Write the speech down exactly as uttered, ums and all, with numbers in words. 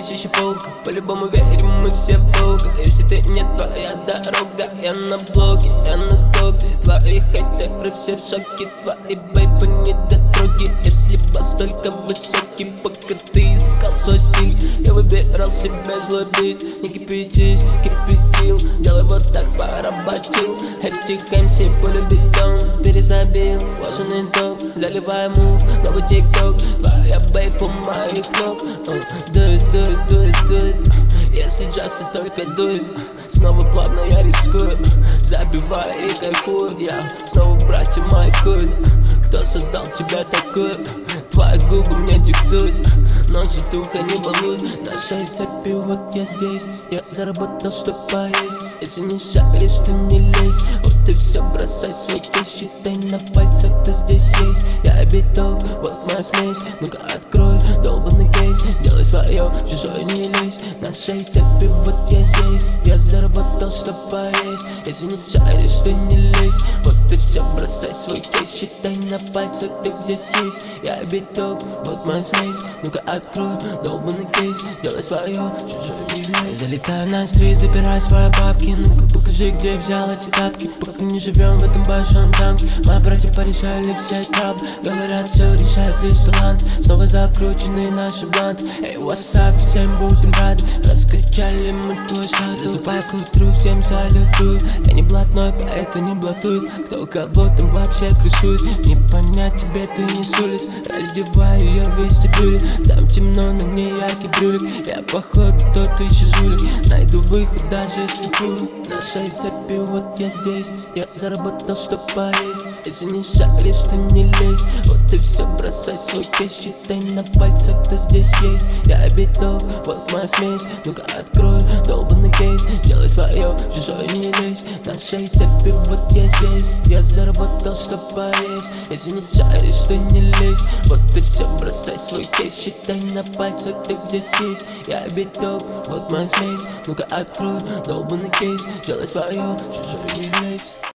здесь еще полка. По-любому верим мы все в Бога. Если ты не твоя дорога, я на блоге, я на топе. Твои хейтеры все в шоке, твои бейбы недотроги. Если бас только высокий, пока ты искал свой стиль, я выбирал себе злой бит. Не кипятись, кипятил, делай вот так, поработил. Этих эм си полюбит он, перезабил, важен итог. Заливай мув, новый тикток, твоя бейб у моих ног. Do it, do it, do it, do it. Если just ты только дует, снова плавно я рискую. Забиваю и кайфую, я снова братья майкуют. Кто создал тебя такую? Твои губы мне диктуют, ночи духа не волнуют. На шее цепи, вот я здесь, я заработал, чтоб поесть. Если не шаришь, ты не лезь, вот ты все бросай свой кейс. Считай на пальцах, кто здесь есть. Я биток, вот моя смесь, ну-ка открой долбанный кейс. Делай свое, чужое не лезь. На шее цепи, вот я здесь, я заработал, чтоб поесть. Если не шаришь, ты не лезь, вот ты все бросай свой кейс. Считай на пальцах, ты здесь есть. Я биток, вот моя смесь, ну-ка открой долбанный кейс. Делай свое, чужое не лезь. Залетаю на стрит, забирай свои бабки. Ну-ка покажи, где взял эти тапки. Пока не живем в этом большом замке, мои братья порешали все трабы. Говорят, все решает лишь талант. Снова закручены наши бланты. Эй, what's up, всем будем рады. Раскачали мы твой шаг. Засыпай к утру, всем салютую. Я не блатной, поэтому не блатует. Кто кого там вообще крышует, не понять тебе, ты не с улиц. Раздеваю ее в вестибюле, там темно, но мне яркий брюлик. Я походу тот еще жулик, найду выход даже если пулю. На шее цепи, вот я здесь, я заработал, чтоб поесть. Если не шаришь, ты не лезь, вот ты все бросай свой кейс. Считай на пальцах, кто здесь есть. Я биток, вот моя смесь, ну-ка открой долбанный кейс. Делай свое, чужое не лезь. На шее цепи, вот я здесь, я заработал, чтоб поесть. Если не шаришь, ты не лезь, вот ты все бросай свой кейс. Считай на пальцах, ты здесь есть. Я биток, вот моя смесь, ну-ка открой долбанный кейс. Делай свое, чужое не лезь.